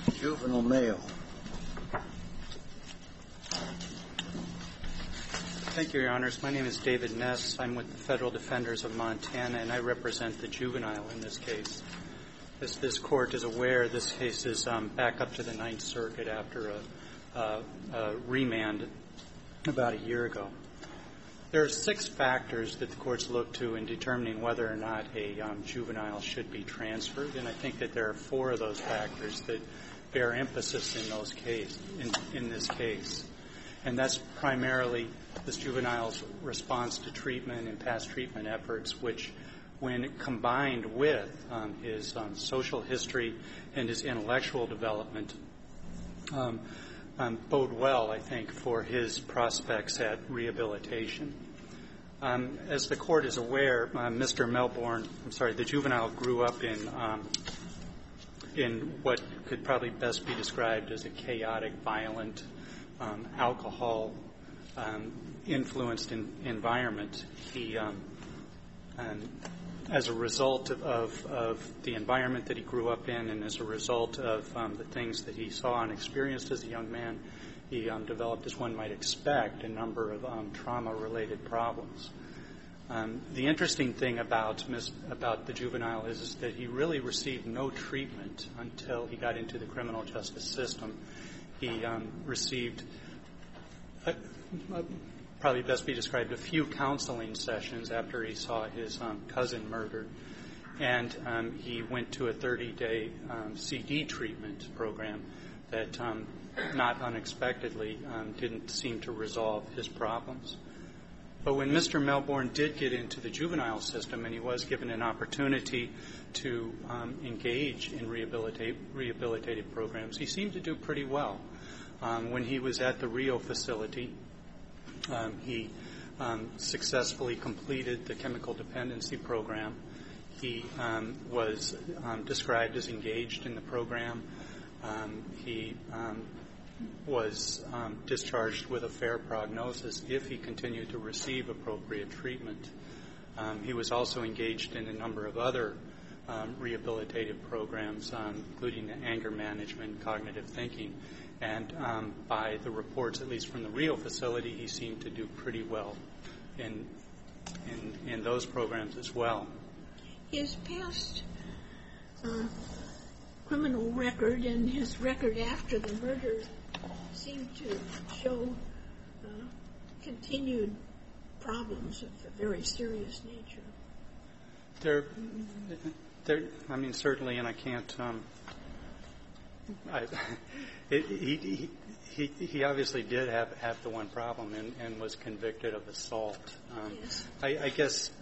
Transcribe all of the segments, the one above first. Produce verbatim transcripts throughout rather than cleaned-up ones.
juvenile male. Thank you, Your Honors. My name is David Ness. I'm with the Federal Defenders of Montana, and I represent the juvenile in this case. As this Court is aware, this case is um, back up to the Ninth Circuit after a, a, a remand about a year ago. There are six factors that the courts look to in determining whether or not a um, juvenile should be transferred, and I think that there are four of those factors that bear emphasis in those case in, in this case. And that's primarily this juvenile's response to treatment and past treatment efforts, which, when combined with um, his um, social history and his intellectual development, um, um, bode well, I think, for his prospects at rehabilitation. Um, as the Court is aware, uh, Mister Melbourne, I'm sorry, the juvenile grew up in um, in what could probably best be described as a chaotic, violent, um, alcohol um, influenced in, environment. He, um, and as a result of, of, of the environment that he grew up in, and as a result of um, the things that he saw and experienced as a young man, he um, developed, as one might expect, a number of um, trauma-related problems. Um, the interesting thing about mis- about the juvenile is, is that he really received no treatment until he got into the criminal justice system. He um, received, a, a, probably best be described, a few counseling sessions after he saw his um, cousin murdered. And um, he went to a thirty-day um, C D treatment program that, um, not unexpectedly, um, didn't seem to resolve his problems. But when Mister Melbourne did get into the juvenile system, and he was given an opportunity to um, engage in rehabilitate, rehabilitative programs, he seemed to do pretty well. Um, when he was at the Rio facility, um, he um, successfully completed the chemical dependency program. He um, was um, described as engaged in the program. Um, he um, was um, discharged with a fair prognosis if he continued to receive appropriate treatment. Um, he was also engaged in a number of other um, rehabilitative programs, um, including anger management, cognitive thinking, and um, by the reports, at least from the Rio facility, he seemed to do pretty well in in, in those programs as well. His past uh, criminal record and his record after the murder seem to show uh, continued problems of a very serious nature. There, there. I mean, certainly, and I can't. Um, I, it, he, he, he obviously did have, have the one problem and, and was convicted of assault. Um, yes. I, I guess.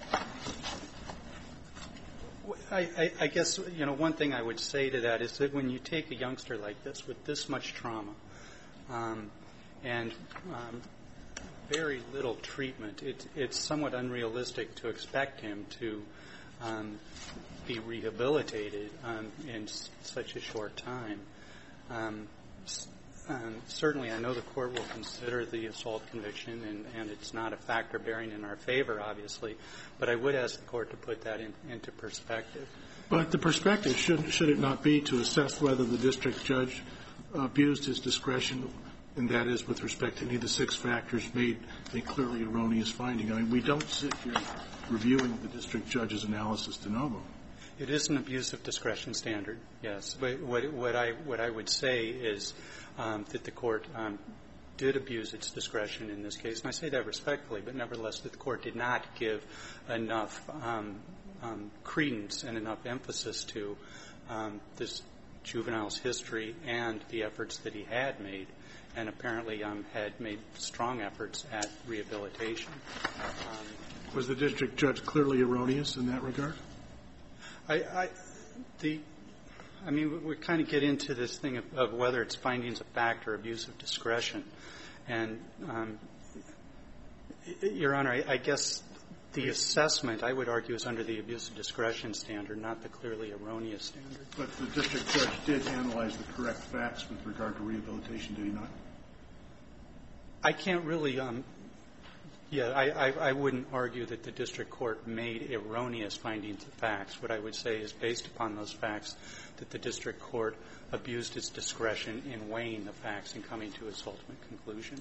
I, I, I guess, you know, one thing I would say to that is that when you take a youngster like this with this much trauma um, and um, very little treatment, it, it's somewhat unrealistic to expect him to um, be rehabilitated um, in s- such a short time. Um, s- um, certainly, I know the court will consider the assault conviction, and, and it's not a factor bearing in our favor, obviously, but I would ask the court to put that in, into perspective. But the perspective should should it not be to assess whether the district judge abused his discretion, and that is with respect to any of the six factors made a clearly erroneous finding. I mean, we don't sit here reviewing the district judge's analysis de novo. It is an abuse of discretion standard, yes. But what, what I what I would say is um, that the court um, did abuse its discretion in this case, and I say that respectfully, but nevertheless that the court did not give enough um, um, credence and enough emphasis to um, this juvenile's history and the efforts that he had made, and apparently um, had made strong efforts at rehabilitation. Um, Was the district judge clearly erroneous in that regard? I, I, the, I mean, we kind of get into this thing of, of whether it's findings of fact or abuse of discretion. And, um, Your Honor, I, I guess the assessment, I would argue, is under the abuse of discretion standard, not the clearly erroneous standard. But the district judge did analyze the correct facts with regard to rehabilitation, did he not? I can't really um, Yeah, I, I, I wouldn't argue that the district court made erroneous findings of facts. What I would say is, based upon those facts, that the district court abused its discretion in weighing the facts and coming to its ultimate conclusion.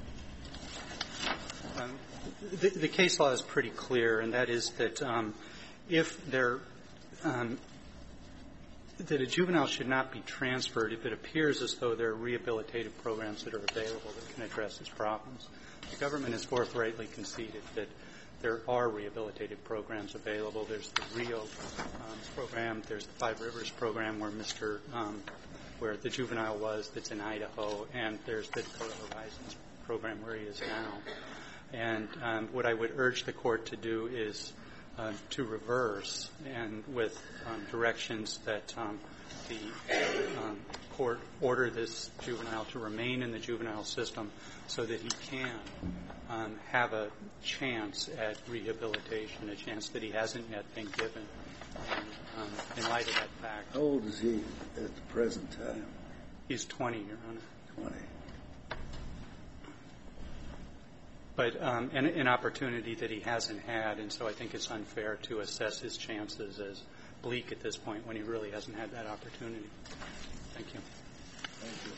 Um, the, the case law is pretty clear, and that is that um, if there um, that a juvenile should not be transferred if it appears as though there are rehabilitative programs that are available that can address his problems. The government has forthrightly conceded that there are rehabilitative programs available. There's the Rio um, program. There's the Five Rivers program where Mister Um, where the juvenile was that's in Idaho, and there's the Dakota Horizons program where he is now. And um, what I would urge the court to do is uh, to reverse and with um, directions that um, the um, court order this juvenile to remain in the juvenile system so that he can um, have a chance at rehabilitation, a chance that he hasn't yet been given. And, um, in light of that fact. How old is he at the present time? He's twenty, Your Honor. twenty. But um, an, an opportunity that he hasn't had, and so I think it's unfair to assess his chances as bleak at this point when he really hasn't had that opportunity. Thank you. Thank you.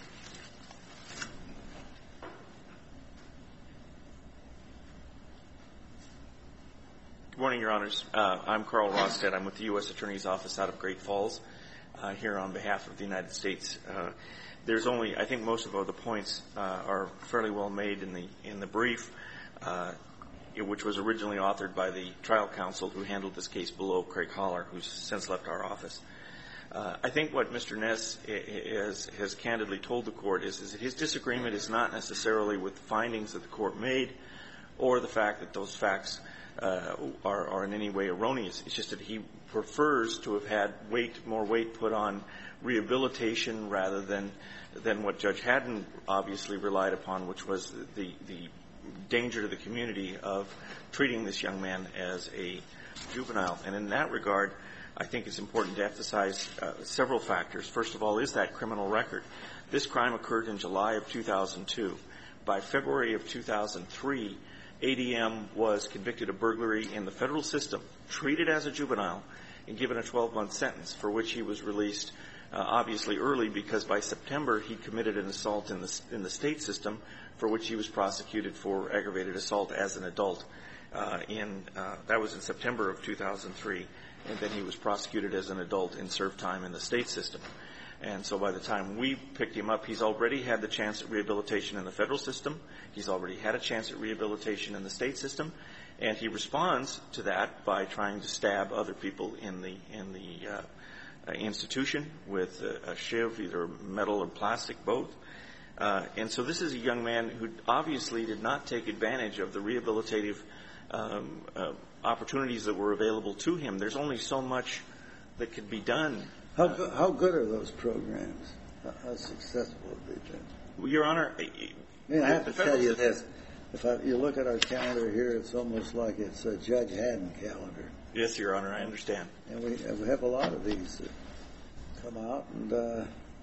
Good morning, Your Honors. Uh, I'm Carl Rosted. I'm with the U S Attorney's Office out of Great Falls uh, here on behalf of the United States. Uh, there's only, I think most of the points uh, are fairly well made in the in the brief, uh, which was originally authored by the trial counsel who handled this case below, Craig Holler, who's since left our office. Uh, I think what Mister Ness has, has candidly told the court is, is that his disagreement is not necessarily with the findings that the court made or the fact that those facts Uh, are, are in any way erroneous. It's just that he prefers to have had weight, more weight put on rehabilitation rather than than what Judge Haddon obviously relied upon, which was the the danger to the community of treating this young man as a juvenile. And in that regard, I think it's important to emphasize uh, several factors. First of all, is that criminal record. This crime occurred in July of two thousand two. By February of two thousand three, A D M was convicted of burglary in the federal system, treated as a juvenile, and given a twelve-month sentence for which he was released uh, obviously early because by September he committed an assault in the, in the state system for which he was prosecuted for aggravated assault as an adult. Uh, in, uh, that was in September of two thousand three, and then he was prosecuted as an adult and served time in the state system. And so by the time we picked him up, he's already had the chance at rehabilitation in the federal system. He's already had a chance at rehabilitation in the state system. And he responds to that by trying to stab other people in the in the uh, uh, institution with a, a shiv, either metal or plastic, both. Uh, and so this is a young man who obviously did not take advantage of the rehabilitative um, uh, opportunities that were available to him. There's only so much that could be done. How good, how good are those programs? How, how successful have they been? Well, Your Honor, I mean, I have to tell you this. If I, you look at our calendar here, it's almost like it's a Judge Haddon calendar. Yes, Your Honor, I understand. And we, and we have a lot of these that come out, and uh,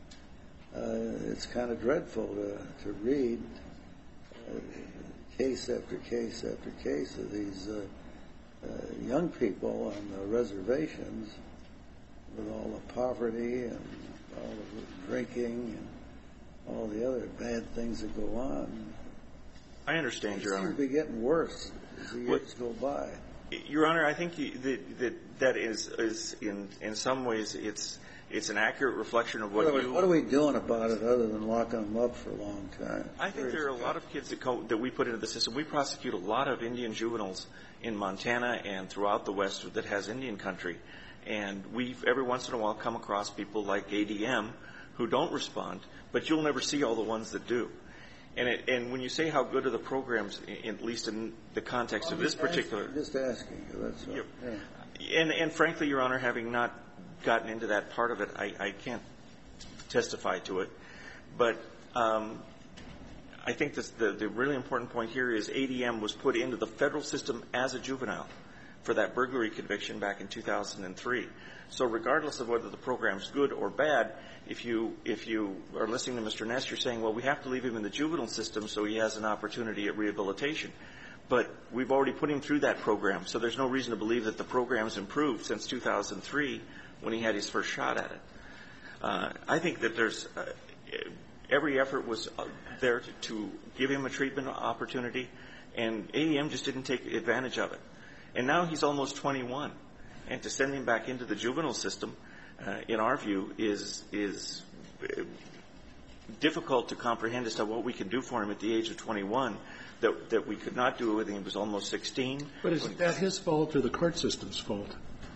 uh, it's kind of dreadful to, to read uh, case after case after case of these uh, uh, young people on the reservations with all the poverty and all the drinking and all the other bad things that go on. I understand, Your Honor. It seems to be getting worse as the years what, go by. Your Honor, I think you, that, that that is is in in some ways it's it's an accurate reflection of what, what, are you. We, what are we doing about it other than locking them up for a long time? I think there are a lot of kids that co- that we put into the system. We prosecute a lot of Indian juveniles in Montana and throughout the West that has Indian country. And we've every once in a while come across people like A D M who don't respond, but you'll never see all the ones that do. And it, and when you say how good are the programs, in, at least in the context I'm of this just particular, asking, just asking you, that's all. Yep. Yeah. And and frankly, Your Honor, having not gotten into that part of it, I, I can't testify to it. But um, I think this, the the really important point here is A D M was put into the federal system as a juvenile for that burglary conviction back in two thousand three. So regardless of whether the program's good or bad, if you if you are listening to Mister Ness, you're saying, well, we have to leave him in the juvenile system so he has an opportunity at rehabilitation. but we've already put him through that program, so there's no reason to believe that the program's improved since two thousand three when he had his first shot at it. Uh, I think that there's uh, every effort was there to, to give him a treatment opportunity, and A D M just didn't take advantage of it. And now he's almost twenty-one, and to send him back into the juvenile system, uh, in our view, is is difficult to comprehend as to what we can do for him at the age of twenty-one that that we could not do when he was almost sixteen. But is that his fault or the court system's fault?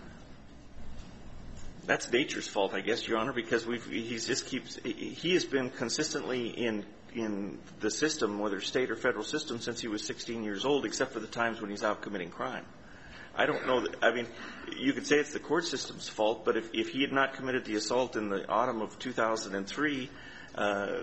That's nature's fault, I guess, Your Honor, because we've he's just keeps he has been consistently in in the system, whether state or federal system, since he was sixteen years old, except for the times when he's out committing crime. I don't know that, I mean, you could say it's the court system's fault, but if, if he had not committed the assault in the autumn of two thousand three, uh,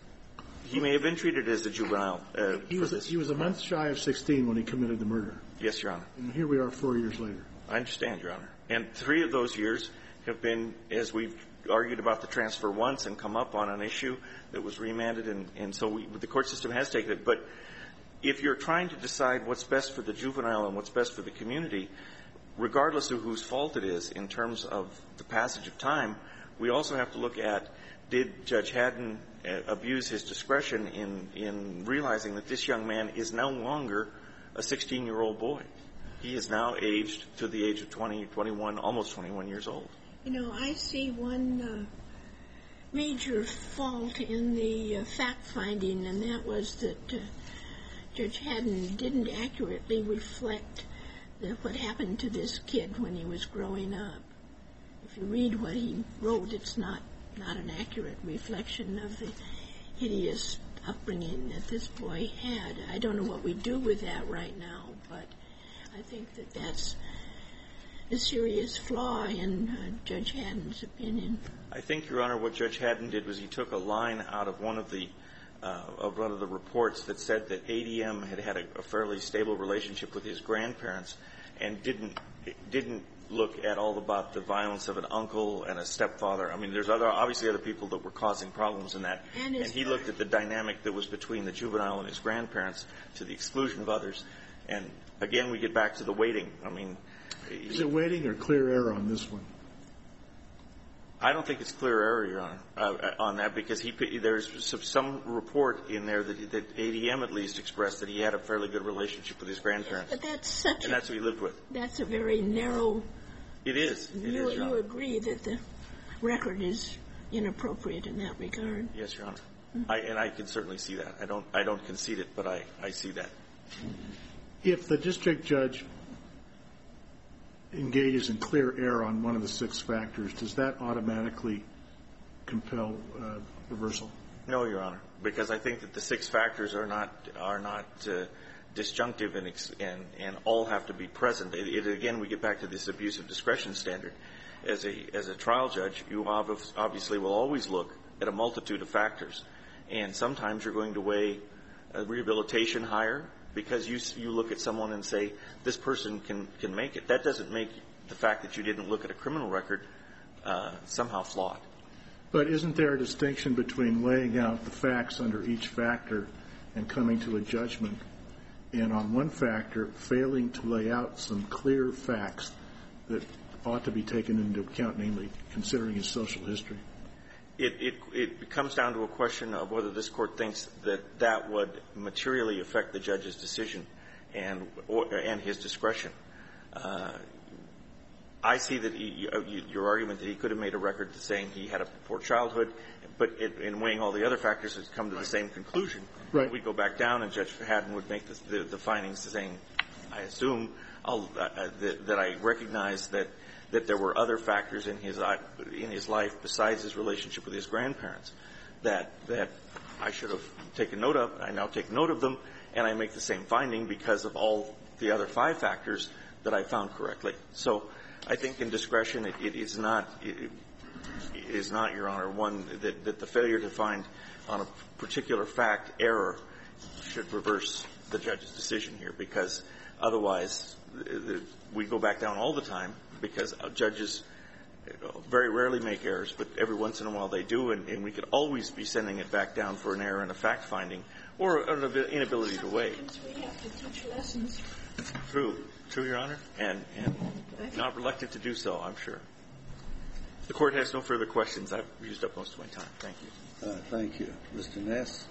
he may have been treated as a juvenile. Uh, he, was a, he was a month shy of sixteen when he committed the murder. Yes, Your Honor. And here we are four years later. I understand, Your Honor. And three of those years have been, as we've argued about the transfer once and come up on an issue that was remanded, and, and so we, the court system has taken it. But if you're trying to decide what's best for the juvenile and what's best for the community, regardless of whose fault it is in terms of the passage of time, we also have to look at, did Judge Haddon uh, abuse his discretion in, in realizing that this young man is no longer a sixteen-year-old boy? He is now aged to the age of twenty, twenty-one, almost twenty-one years old. You know, I see one uh, major fault in the uh, fact-finding, and that was that uh, Judge Haddon didn't accurately reflect the, what happened to this kid when he was growing up. If you read what he wrote, it's not, not an accurate reflection of the hideous upbringing that this boy had. I don't know what we do with that right now, but I think that that's a serious flaw in uh, Judge Haddon's opinion. I think, Your Honor, what Judge Haddon did was he took a line out of one of the uh, of one of the reports that said that A D M had had a, a fairly stable relationship with his grandparents, and didn't didn't look at all about the violence of an uncle and a stepfather. I mean, there's other obviously other people that were causing problems in that, and, and he looked at the dynamic that was between the juvenile and his grandparents to the exclusion of others. And again, we get back to the weighting. I mean, is it weighting or clear error on this one? I don't think it's clear error, Your Honor, uh, on that, because he there's some report in there that, that A D M at least expressed that he had a fairly good relationship with his grandparents. But that's such and a, that's what he lived with. That's a very narrow. It is. It you, is, Your you Honor. agree that the record is inappropriate in that regard? Yes, Your Honor. Mm-hmm. I, and I can certainly see that. I don't. I don't concede it, but I, I see that. If the district judge engages in clear error on one of the six factors, does that automatically compel uh, reversal? No, Your Honor, because I think that the six factors are not are not uh, disjunctive and, ex- and and all have to be present. It, it, again, we get back to this abuse of discretion standard. As a as a trial judge, you obviously will always look at a multitude of factors, and sometimes you're going to weigh uh, rehabilitation higher, because you you look at someone and say, this person can, can make it. That doesn't make the fact that you didn't look at a criminal record uh, somehow flawed. But isn't there a distinction between laying out the facts under each factor and coming to a judgment, and on one factor failing to lay out some clear facts that ought to be taken into account, namely considering his social history? It, it, it comes down to a question of whether this court thinks that that would materially affect the judge's decision and or, and his discretion. Uh, I see that he, your argument that he could have made a record saying he had a poor childhood, but it, in weighing all the other factors, has come to the same conclusion. Right. We go back down, and Judge Haddon would make the, the, the findings saying, I assume I'll, uh, that, that I recognize that. that there were other factors in his in his life besides his relationship with his grandparents that that I should have taken note of. I now take note of them, and I make the same finding because of all the other five factors that I found correctly. So I think in discretion, it, it is not it, it is not, Your Honor, one that, that the failure to find on a particular fact error should reverse the judge's decision here, because otherwise we go back down all the time, because judges very rarely make errors, but every once in a while they do, and, and we could always be sending it back down for an error in a fact-finding or an inability to weigh. Sometimes we have to teach lessons. True. True, Your Honor, and, and not reluctant to do so, I'm sure. The Court has no further questions. I've used up most of my time. Thank you. Uh, thank you. Mister Ness?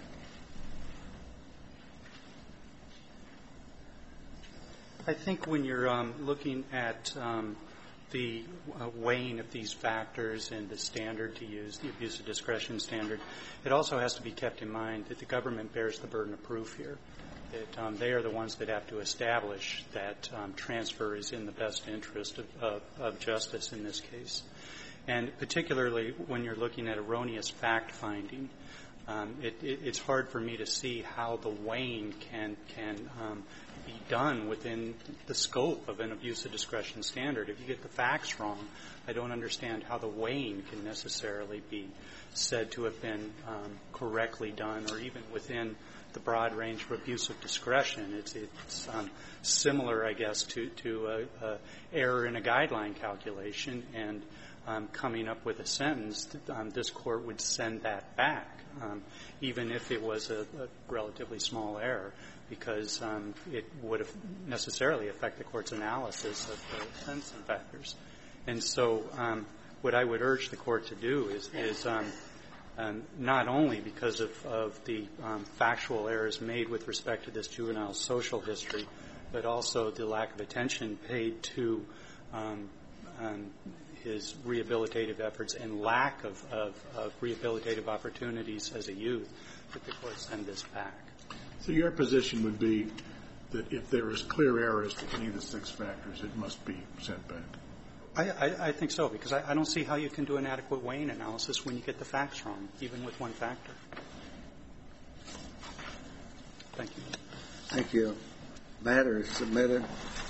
I think when you're um, looking at um, the uh, weighing of these factors and the standard to use, the abuse of discretion standard, it also has to be kept in mind that the government bears the burden of proof here, that um, they are the ones that have to establish that um, transfer is in the best interest of, of, of justice in this case. And particularly when you're looking at erroneous fact-finding, um, it, it, it's hard for me to see how the weighing can, can um, be done within the scope of an abuse of discretion standard. If you get the facts wrong, I don't understand how the weighing can necessarily be said to have been um, correctly done or even within the broad range of abuse of discretion. It's, it's um, similar, I guess, to, to a, a error in a guideline calculation, and um, coming up with a sentence, um, this Court would send that back, um, even if it was a, a relatively small error, because um, it would have necessarily affect the Court's analysis of the sentencing factors. And so um, what I would urge the Court to do is, is um, Um, not only because of, of the um, factual errors made with respect to this juvenile's social history, but also the lack of attention paid to um, um, his rehabilitative efforts and lack of, of, of rehabilitative opportunities as a youth, that the Court send this back. So your position would be that if there is clear errors to any of the six factors, it must be sent back? I, I, I think so, because I, I don't see how you can do an adequate weighing analysis when you get the facts wrong, even with one factor. Thank you. Thank you. Matter is submitted.